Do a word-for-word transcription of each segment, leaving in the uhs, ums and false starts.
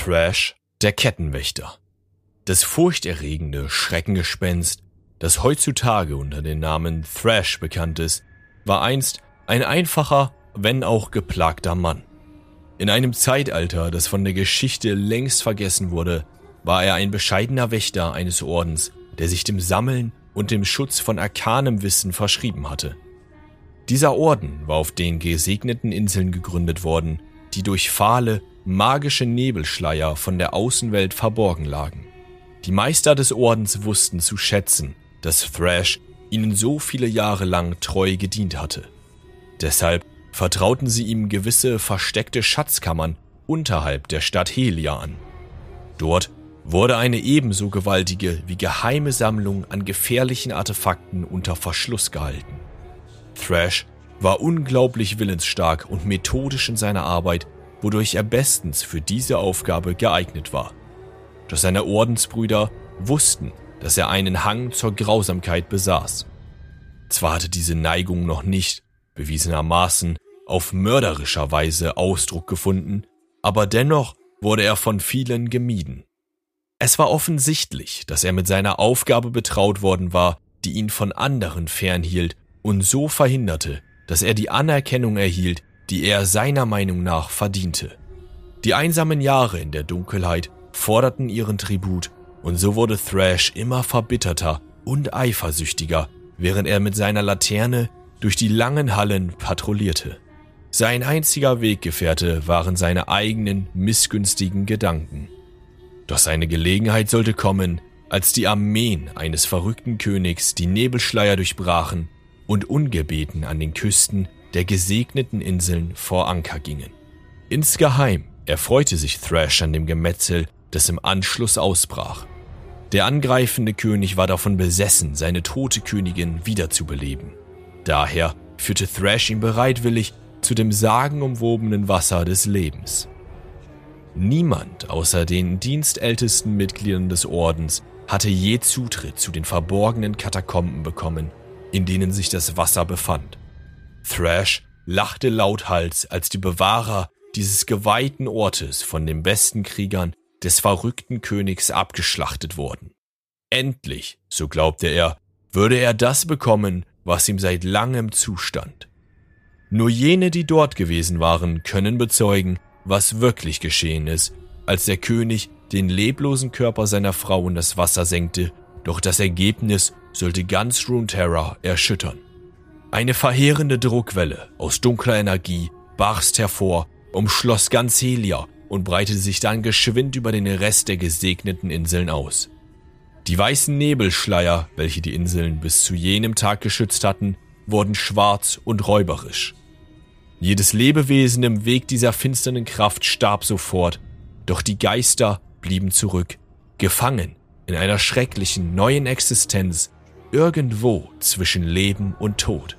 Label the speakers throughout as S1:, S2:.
S1: Thrash, der Kettenwächter. Das furchterregende Schreckengespenst, das heutzutage unter dem Namen Thrash bekannt ist, war einst ein einfacher, wenn auch geplagter Mann. In einem Zeitalter, das von der Geschichte längst vergessen wurde, war er ein bescheidener Wächter eines Ordens, der sich dem Sammeln und dem Schutz von arkanem Wissen verschrieben hatte. Dieser Orden war auf den gesegneten Inseln gegründet worden, die durch fahle, magische Nebelschleier von der Außenwelt verborgen lagen. Die Meister des Ordens wussten zu schätzen, dass Thrash ihnen so viele Jahre lang treu gedient hatte. Deshalb vertrauten sie ihm gewisse versteckte Schatzkammern unterhalb der Stadt Helia an. Dort wurde eine ebenso gewaltige wie geheime Sammlung an gefährlichen Artefakten unter Verschluss gehalten. Thrash war unglaublich willensstark und methodisch in seiner Arbeit, wodurch er bestens für diese Aufgabe geeignet war. Doch seine Ordensbrüder wussten, dass er einen Hang zur Grausamkeit besaß. Zwar hatte diese Neigung noch nicht, bewiesenermaßen, auf mörderischer Weise Ausdruck gefunden, aber dennoch wurde er von vielen gemieden. Es war offensichtlich, dass er mit seiner Aufgabe betraut worden war, die ihn von anderen fernhielt und so verhinderte, dass er die Anerkennung erhielt, die er seiner Meinung nach verdiente. Die einsamen Jahre in der Dunkelheit forderten ihren Tribut und so wurde Thrash immer verbitterter und eifersüchtiger, während er mit seiner Laterne durch die langen Hallen patrouillierte. Sein einziger Weggefährte waren seine eigenen missgünstigen Gedanken. Doch seine Gelegenheit sollte kommen, als die Armeen eines verrückten Königs die Nebelschleier durchbrachen und ungebeten an den Küsten der gesegneten Inseln vor Anker gingen. Insgeheim erfreute sich Thrash an dem Gemetzel, das im Anschluss ausbrach. Der angreifende König war davon besessen, seine tote Königin wiederzubeleben. Daher führte Thrash ihn bereitwillig zu dem sagenumwobenen Wasser des Lebens. Niemand außer den dienstältesten Mitgliedern des Ordens hatte je Zutritt zu den verborgenen Katakomben bekommen, in denen sich das Wasser befand. Thrash lachte lauthals, als die Bewahrer dieses geweihten Ortes von den besten Kriegern des verrückten Königs abgeschlachtet wurden. Endlich, so glaubte er, würde er das bekommen, was ihm seit langem zustand. Nur jene, die dort gewesen waren, können bezeugen, was wirklich geschehen ist, als der König den leblosen Körper seiner Frau in das Wasser senkte, doch das Ergebnis sollte ganz Runeterra erschüttern. Eine verheerende Druckwelle aus dunkler Energie barst hervor, umschloss ganz Helia und breitete sich dann geschwind über den Rest der gesegneten Inseln aus. Die weißen Nebelschleier, welche die Inseln bis zu jenem Tag geschützt hatten, wurden schwarz und räuberisch. Jedes Lebewesen im Weg dieser finsteren Kraft starb sofort, doch die Geister blieben zurück, gefangen in einer schrecklichen neuen Existenz, irgendwo zwischen Leben und Tod.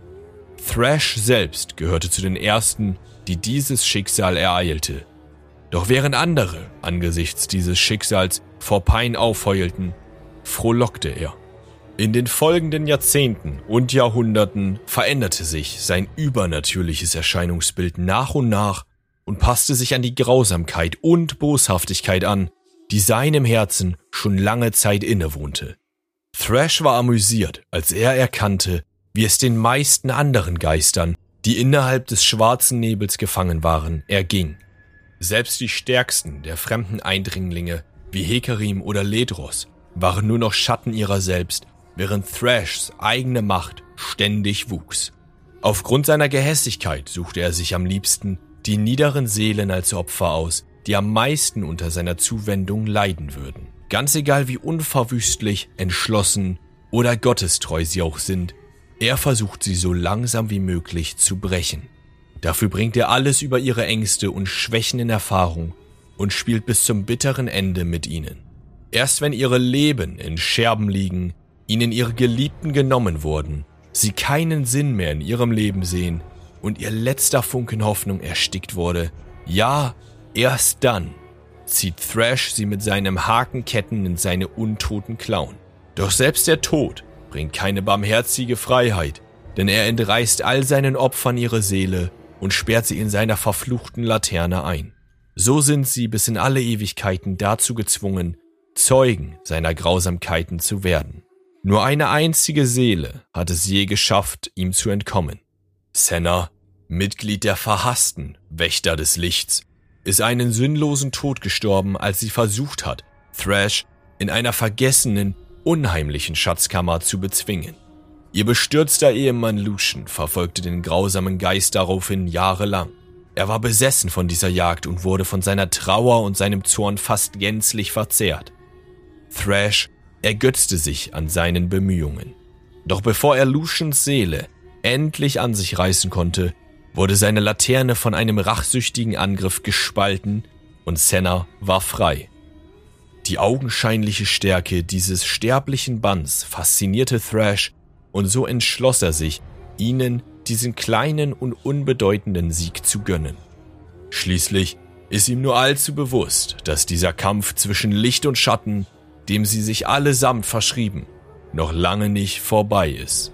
S1: Thrash selbst gehörte zu den Ersten, die dieses Schicksal ereilte. Doch während andere angesichts dieses Schicksals vor Pein aufheulten, frohlockte er. In den folgenden Jahrzehnten und Jahrhunderten veränderte sich sein übernatürliches Erscheinungsbild nach und nach und passte sich an die Grausamkeit und Boshaftigkeit an, die seinem Herzen schon lange Zeit innewohnte. Thrash war amüsiert, als er erkannte, wie es den meisten anderen Geistern, die innerhalb des schwarzen Nebels gefangen waren, erging. Selbst die stärksten der fremden Eindringlinge, wie Hecarim oder Ledros, waren nur noch Schatten ihrer selbst, während Thrashs eigene Macht ständig wuchs. Aufgrund seiner Gehässigkeit suchte er sich am liebsten die niederen Seelen als Opfer aus, die am meisten unter seiner Zuwendung leiden würden. Ganz egal wie unverwüstlich, entschlossen oder gottestreu sie auch sind, er versucht sie so langsam wie möglich zu brechen. Dafür bringt er alles über ihre Ängste und Schwächen in Erfahrung und spielt bis zum bitteren Ende mit ihnen. Erst wenn ihre Leben in Scherben liegen, ihnen ihre Geliebten genommen wurden, sie keinen Sinn mehr in ihrem Leben sehen und ihr letzter Funken Hoffnung erstickt wurde, ja, erst dann zieht Thrash sie mit seinem Hakenketten in seine untoten Klauen. Doch selbst der Tod bringt keine barmherzige Freiheit, denn er entreißt all seinen Opfern ihre Seele und sperrt sie in seiner verfluchten Laterne ein. So sind sie bis in alle Ewigkeiten dazu gezwungen, Zeugen seiner Grausamkeiten zu werden. Nur eine einzige Seele hat es je geschafft, ihm zu entkommen. Senna, Mitglied der verhassten Wächter des Lichts, ist einen sinnlosen Tod gestorben, als sie versucht hat, Thrash in einer vergessenen, unheimlichen Schatzkammer zu bezwingen. Ihr bestürzter Ehemann Lucian verfolgte den grausamen Geist daraufhin jahrelang. Er war besessen von dieser Jagd und wurde von seiner Trauer und seinem Zorn fast gänzlich verzehrt. Thrash ergötzte sich an seinen Bemühungen. Doch bevor er Lucians Seele endlich an sich reißen konnte, wurde seine Laterne von einem rachsüchtigen Angriff gespalten und Senna war frei. Die augenscheinliche Stärke dieses sterblichen Bands faszinierte Thrash und so entschloss er sich, ihnen diesen kleinen und unbedeutenden Sieg zu gönnen. Schließlich ist ihm nur allzu bewusst, dass dieser Kampf zwischen Licht und Schatten, dem sie sich allesamt verschrieben, noch lange nicht vorbei ist.